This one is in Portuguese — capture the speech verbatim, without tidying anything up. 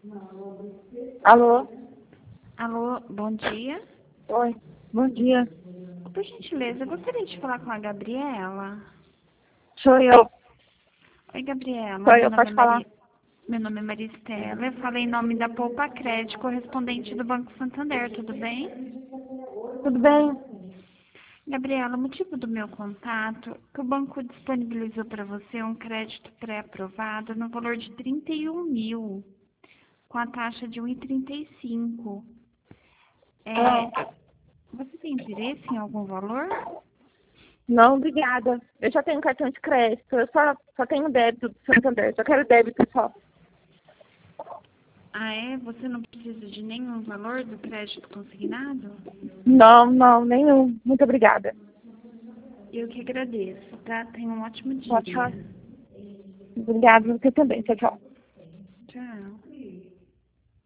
Alô? Alô, bom dia. Oi, bom dia. Por gentileza, eu gostaria de falar com a Gabriela. Sou eu. Oi, Gabriela. Sou Meu eu, nome é pode falar. Maria, meu nome é Maria Estela. Eu falei em nome da Poupa Crédito, correspondente do Banco Santander, tudo bem? Tudo bem? Gabriela, o motivo do meu contato é que o banco disponibilizou para você um crédito pré-aprovado no valor de trinta e um mil, com a taxa de um vírgula trinta e cinco. Ah, É, você tem interesse em algum valor? não, obrigada. Eu já tenho cartão de crédito. Eu só, só tenho débito do Santander. Só quero débito só. Ah, é? Você não precisa de nenhum valor do crédito consignado? Não, não, nenhum. Muito obrigada. Eu que agradeço, tá? Tenha um ótimo Pode falar. dia. Obrigada, você também. Tchau, tchau. Tchau.